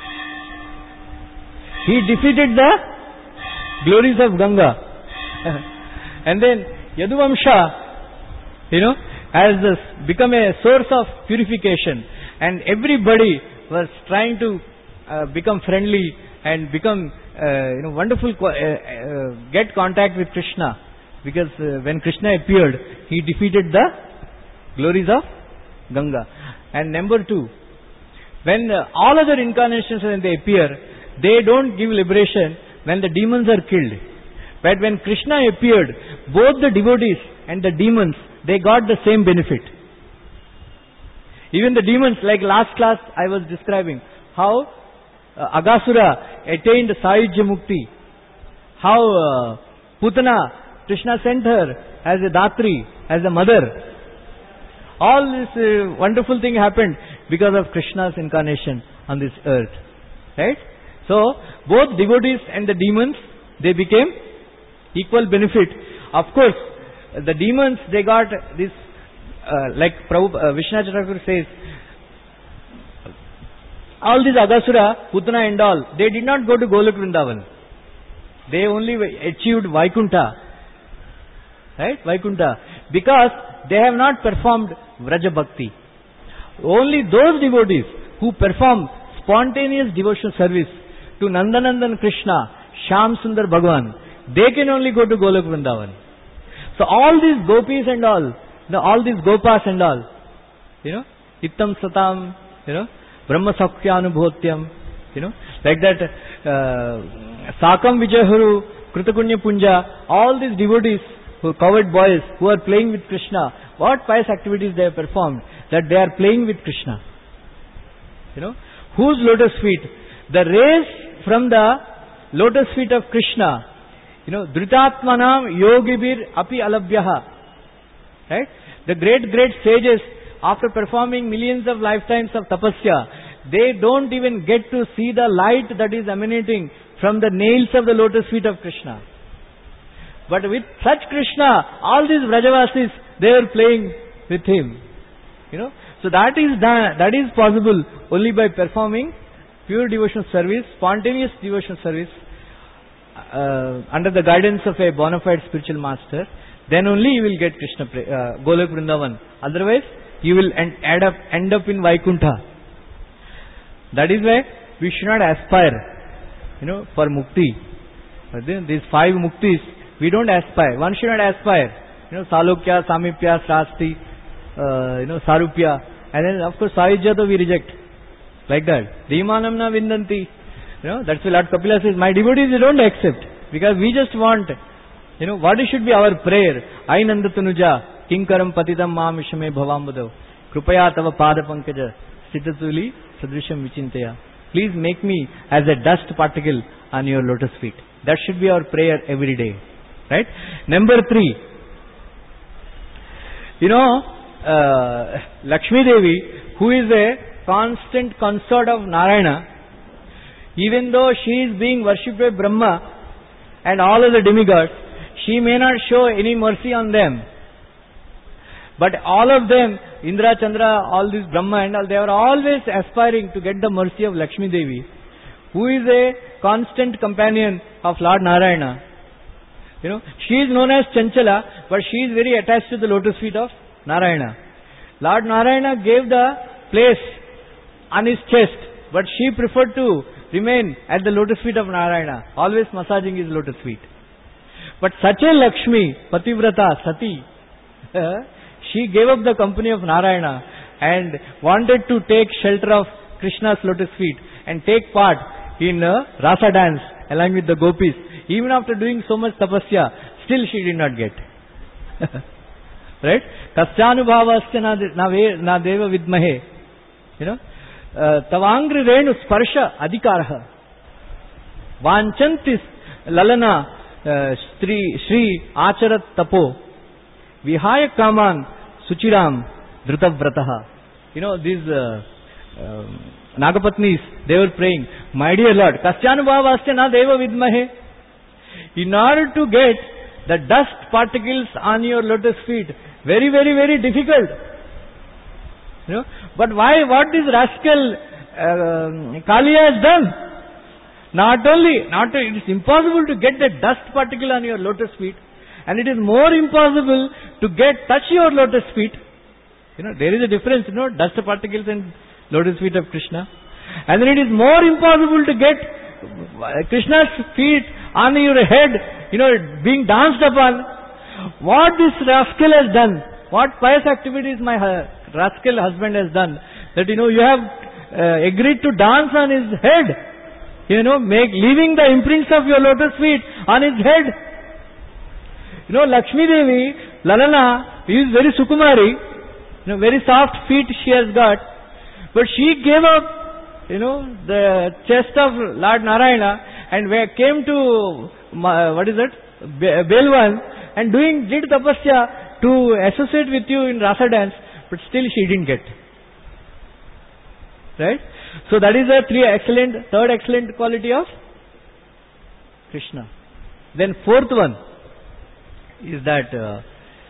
He defeated the glories of Ganga. And then Yaduvamsha, you know, has this become a source of purification. And everybody was trying to uh, become friendly and become, uh, you know, wonderful, uh, uh, get contact with Krishna. Because uh, when Krishna appeared, he defeated the glories of Ganga. And number two, when uh, all other incarnations, when they appear, they don't give liberation when the demons are killed. But when Krishna appeared, both the devotees and the demons, they got the same benefit. Even the demons, like last class I was describing, how uh, Aghasura attained Sayujya Mukti, how uh, Putana, Krishna sent her as a Datri, as a mother. All this uh, wonderful thing happened because of Krishna's incarnation on this earth. Right? So, both devotees and the demons, they became equal benefit. Of course, the demons, they got this, uh, like Prabhupada, uh, Vishwanath Thakur says, all these Aghasura, Putana and all, they did not go to Golok Vrindavan. They only achieved Vaikuntha. Right? Vaikuntha. Because they have not performed Vraja Bhakti. Only those devotees who perform spontaneous devotional service to Nandanandan Krishna, Shyam Sundar Bhagavan, they can only go to Golok Vrindavan. So all these gopis and all, you know, all these gopas and all, you know, Ittam Satam, you know, Brahma Sakhyanubhotyam, you know, like that, uh, Sakam Vijayahuru, Kritakunya Punja, all these devotees who covered boys who are playing with Krishna, what pious activities they have performed, that they are playing with Krishna. You know, whose lotus feet? The rays from the lotus feet of Krishna, you know, Dhritatmanam Yogibir Api Alabhyaha. Right? The great, great sages, after performing millions of lifetimes of tapasya, they don't even get to see the light that is emanating from the nails of the lotus feet of Krishna. But with such Krishna, all these Vrajavasis, they are playing with him. You know, so that is done, that is possible only by performing pure devotional service, spontaneous devotional service, uh, under the guidance of a bona fide spiritual master. Then only you will get Krishna, uh, Golok Vrindavan. Otherwise, you will end, end up end up in Vaikuntha. That is why we should not aspire, you know, for mukti. But then these five muktis, we don't aspire. One should not aspire. You know, Salokya, Samipya, Srasti, uh, you know, Sarupya. And then, of course, Sayujya we reject. Like that. Dhimanam na vindanti. You know, that's why Lord Kapila says, my devotees, they don't accept. Because we just want, you know, what should be our prayer? Ainanda tanuja, kinkaram patitam maam ishame bhavambudav, krupaya tava pada pankaja, sitatuli sadrisham vichintaya. Please make me as a dust particle on your lotus feet. That should be our prayer every day. Right? Number three. You know, uh, Lakshmi Devi, who is a constant consort of Narayana, even though she is being worshipped by Brahma and all other demigods, she may not show any mercy on them. But all of them, Indra, Chandra, all these Brahma and all, they are always aspiring to get the mercy of Lakshmi Devi, who is a constant companion of Lord Narayana. You know, she is known as Chanchala, but she is very attached to the lotus feet of Narayana. Lord Narayana gave the place on his chest, but she preferred to remain at the lotus feet of Narayana, always massaging his lotus feet. But such a Lakshmi, Pativrata, Sati, she gave up the company of Narayana and wanted to take shelter of Krishna's lotus feet and take part in a rasa dance along with the gopis. Even after doing so much tapasya, still she did not get. Right? Kasyanubhavasya na deva vidmahe. You know, tavangri renu sparsha adhikaraha. Vanchantis lalana Shri Shri Acharat Tapo Vihaya Kaman Suchiram Dhrutavrataha. You know, these uh, uh, Nagapatnis, they were praying, my dear Lord, Kasyanubhavasya na deva vidmahe. In order to get the dust particles on your lotus feet, very, very, very difficult. You know, but why, what this rascal uh, Kaliya has done? Not only, not it is impossible to get the dust particle on your lotus feet, and it is more impossible to get touch your lotus feet. You know, there is a difference, you know, dust particles and lotus feet of Krishna. And then it is more impossible to get Krishna's feet on your head, you know, being danced upon. What this rascal has done, what pious activities my rascal husband has done, that, you know, you have uh, agreed to dance on his head. You know, make, leaving the imprints of your lotus feet on his head. You know, Lakshmi Devi, Lalana, is very Sukumari, you know, very soft feet she has got, but she gave up, you know, the chest of Lord Narayana and came to, what is it, Belwan, and doing, did tapasya to associate with you in Rasa dance, but still she didn't get. Right? So that is the three excellent, third excellent quality of Krishna. Then fourth one is that uh,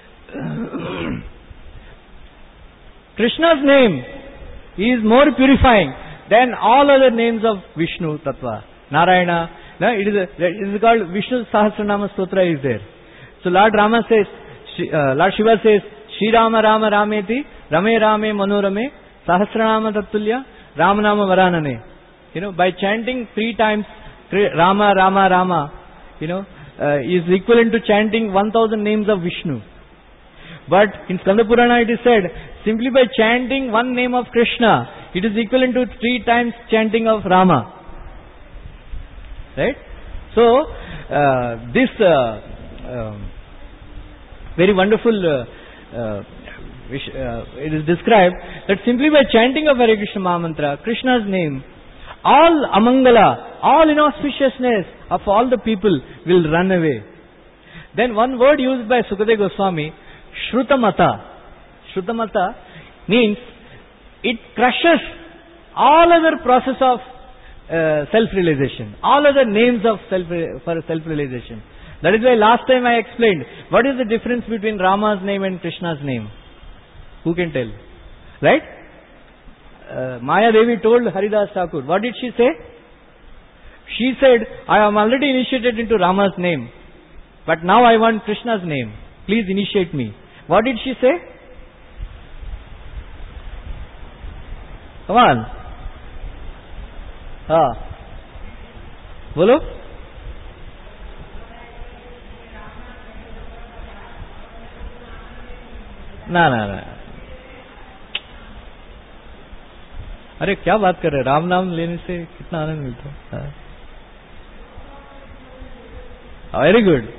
Krishna's name is more purifying than all other names of Vishnu Tattva. Narayana, no, it is a, it is called Vishnu Sahasranama Stotra is there. So Lord Rama says, uh, Lord Shiva says, Shri Rama Rama Rameti, Rame Rame Manorame, Sahasranama Tattulya, Ramanama Varanane. You know, by chanting three times Rama, Rama, Rama, you know, uh, is equivalent to chanting one thousand names of Vishnu. But in Skanda Purana it is said, simply by chanting one name of Krishna, it is equivalent to three times chanting of Rama. Right? So, uh, this uh, uh, very wonderful uh, uh, Which, uh, it is described that simply by chanting of Hare Krishna Mahamantra, Krishna's name, all amangala, all inauspiciousness of all the people will run away. Then one word used by Sukadeva Goswami, Shrutamata. Shrutamata means it crushes all other process of uh, self-realization, all other names of self for self-realization. That is why last time I explained, what is the difference between Rama's name and Krishna's name? Who can tell? Right? Uh, Maya Devi told Haridas Thakur. What did she say? She said, I am already initiated into Rama's name, but now I want Krishna's name. Please initiate me. What did she say? Come on. Ah. Bolo? No, no, no. अरे क्या बात कर रहे हैं, राम नाम लेने से कितना आनंद मिलता है. Very good.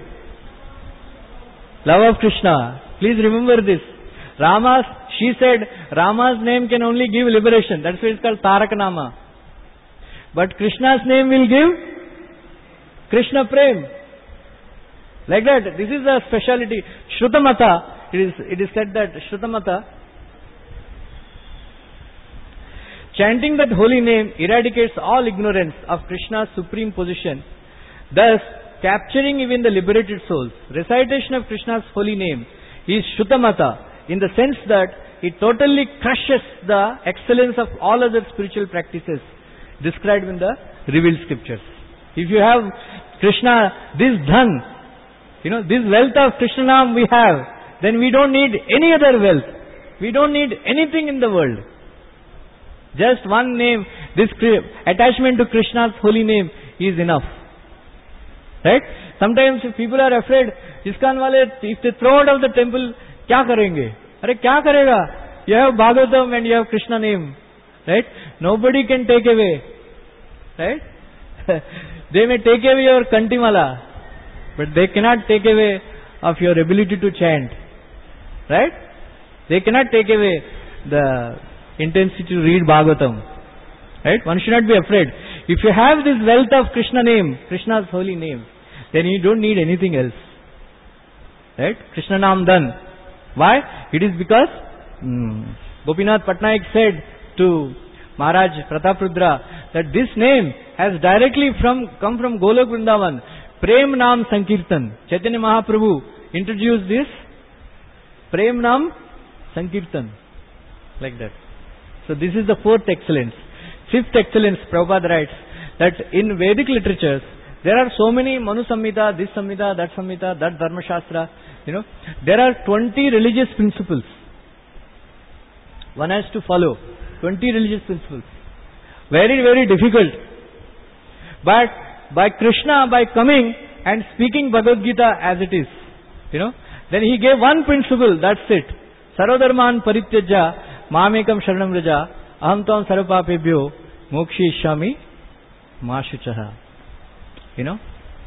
Love of Krishna. Please remember this. Rama's, she said, Rama's name can only give liberation. That's why it's called Tarak Nama. But Krishna's name will give Krishna Prem. Like that. This is a speciality. Shrutamata. It is, it is said that Shrutamata, chanting that holy name eradicates all ignorance of Krishna's supreme position, thus capturing even the liberated souls. Recitation of Krishna's holy name is Shrutamata in the sense that it totally crushes the excellence of all other spiritual practices described in the revealed scriptures. If you have Krishna, this dhan, you know, this wealth of Krishna Nam we have, then we don't need any other wealth. We don't need anything in the world. Just one name, this attachment to Krishna's holy name is enough. Right? Sometimes if people are afraid, ISKCON wale, if they throw out of the temple, kya karenge? Arre kya karega? You have Bhagavatam and you have Krishna name. Right? Nobody can take away. Right? They may take away your kantimala, but they cannot take away of your ability to chant. Right? They cannot take away the intensity to read Bhagavatam. Right? One should not be afraid. If you have this wealth of Krishna name, Krishna's holy name, then you don't need anything else. Right? Krishna Nam Dhan. Why? It is because hmm, Gopinath Patnaik said to Maharaj Prataprudra that this name has directly from come from Golok Vrindavan. Prem Nam Sankirtan. Chaitanya Mahaprabhu introduced this Prem Nam Sankirtan. Like that. So this is the fourth excellence. Fifth excellence, Prabhupada writes that in Vedic literatures, there are so many Manu Samhita, this Samhita, that Samhita, that Dharma Shastra. You know, there are twenty religious principles. One has to follow. twenty religious principles. Very, very difficult. But by Krishna, by coming and speaking Bhagavad Gita as it is, you know, then he gave one principle, that's it. Sarvadharman Parityajya Mamekam Sharanam Raja Aham Tvam Sarvapapebhyo Mokshishami Mashuchaha. You know,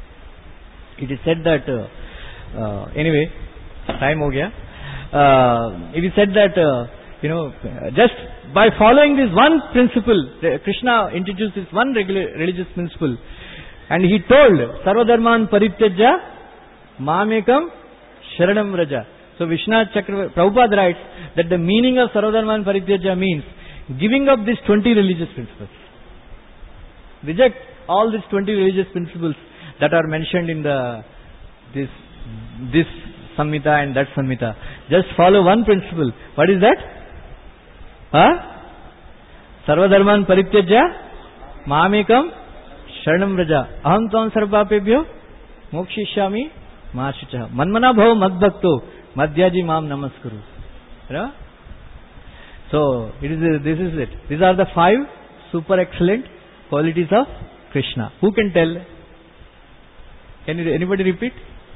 it is said that, uh, uh, anyway, time ho gaya. Uh, it is said that, uh, you know, just by following this one principle, Krishna introduced this one regular religious principle, and he told, Sarvadharman Parityajya Mamekam Sharanam Raja. So Vishwanath Chakravarti, Prabhupada writes that the meaning of Sarvadharman Parityajya means giving up these twenty religious principles. Reject all these twenty religious principles that are mentioned in the this this Samhita and that Samhita. Just follow one principle. What is that? Huh? Sarvadharman Parityajya Mamekam Sharanam Raja Aham Tvam Sarvapapebhyo Mokshishami Mashuchaha. Manmana Bhava Madbhakto Madhyaji Mam Namaskuru. You know? So, it is, this is it. These are the five super excellent qualities of Krishna. Who can tell? Can you, anybody repeat?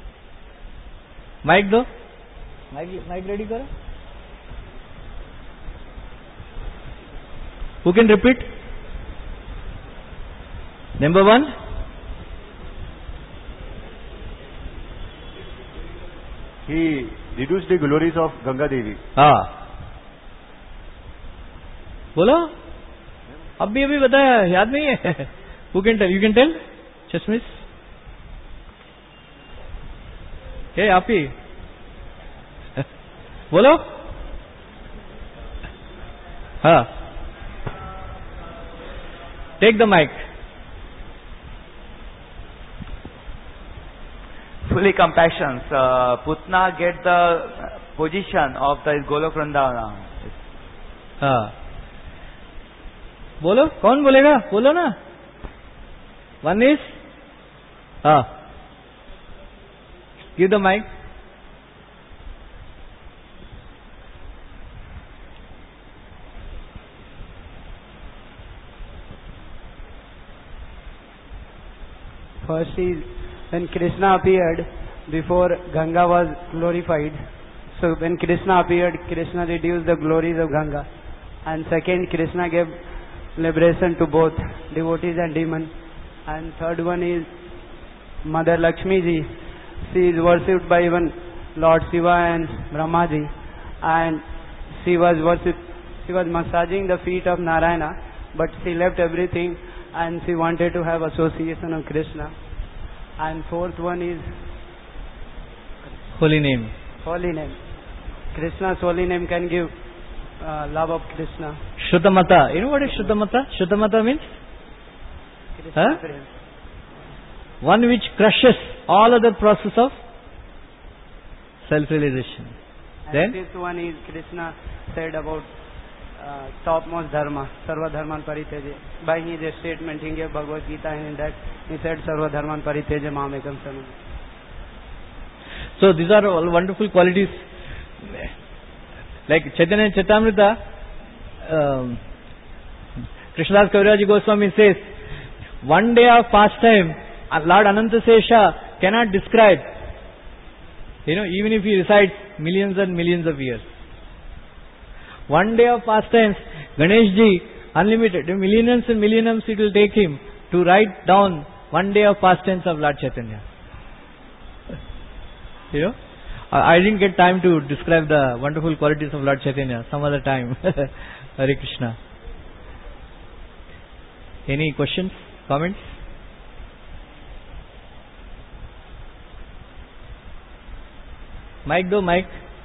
Mic do? Mic, mic ready karo? Who can repeat? Number one. He reduced the glories of Ganga Devi. Ah. बोलो अभी अभी बताया याद नहीं है. Who can tell? You can tell? Chashmis? Hey, आप ही बोलो. हाँ. Take the mic. Fully compassion. Uh, Putna get the position of the Golok Vrindavana. हाँ. बोलो कौन बोलेगा बोलो ना. One is हाँ. Give the mic. First is when Krishna appeared before Ganga was glorified. So when Krishna appeared, Krishna reduced the glories of Ganga. And second, Krishna gave liberation to both devotees and demons. And third one is Mother Lakshmi ji. She is worshipped by even Lord Shiva and Brahma ji. And she was worshipped, she was massaging the feet of Narayana, but she left everything and she wanted to have association of Krishna. And fourth one is holy name. Holy name. Krishna's holy name can give uh, love of Krishna. Shrutamata. You know what is Shrutamata? Shrutamata means? Huh? One which crushes all other process of self-realization. And then this one is Krishna said about uh, topmost dharma, Sarva Dharman Pariteje. By his statement he gave Bhagavad Gita, and in that he said Sarva Dharman Pariteje Mamekam Sharanam. So these are all wonderful qualities. Like Chaitanya Chaitamrita, um, Krishnadas Kaviraj Goswami says, one day of pastime, Lord Anantasesha cannot describe. You know, even if he recites millions and millions of years. One day of pastimes, Ganeshji, unlimited, millions and millions it will take him to write down one day of pastimes of Lord Chaitanya. You know, I I didn't get time to describe the wonderful qualities of Lord Chaitanya. Some other time. Hare Krishna. Any questions, comments? Mic, do mic.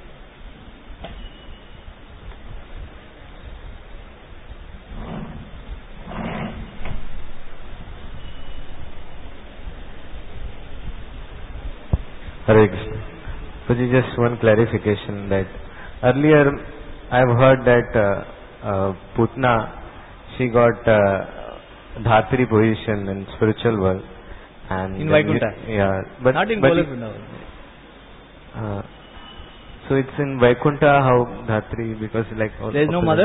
Hare Krishna. Puji, just one clarification that earlier I've heard that uh, uh, Putna, she got uh, Dhatri position in spiritual world. And In then Vaikuntha. it- yeah, but Not in but Golok it- Vrindavan. uh, so it's in Vaikuntha how Dhatri, because like all There is no popular- mother.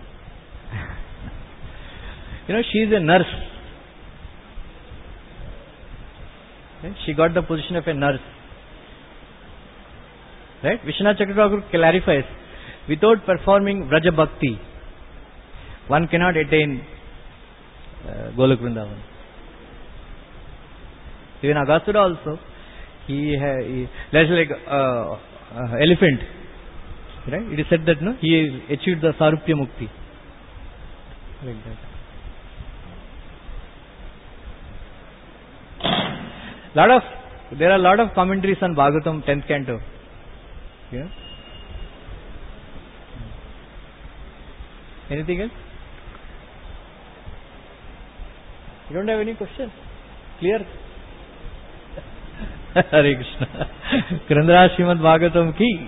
You know, she is a nurse. Okay? She got the position of a nurse. Right? Vishwanath Chakravarti clarifies, without performing Vraja Bhakti, one cannot attain uh, Golok Vrindavan. Even Aghasura also, he, ha, he that's like uh, uh, elephant. Right? It is said that no, he achieved the Sarupya Mukti. Like that. Lot of there are a lot of commentaries on Bhagavatam tenth canto. Yeah. Anything else? You don't have any question? Clear? Hare Krishna. Grandhara Srimad Bhagavatam ki.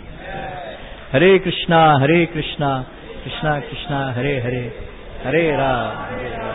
Hare Krishna, Hare Krishna, Krishna Krishna, Hare Hare, Hare Ram.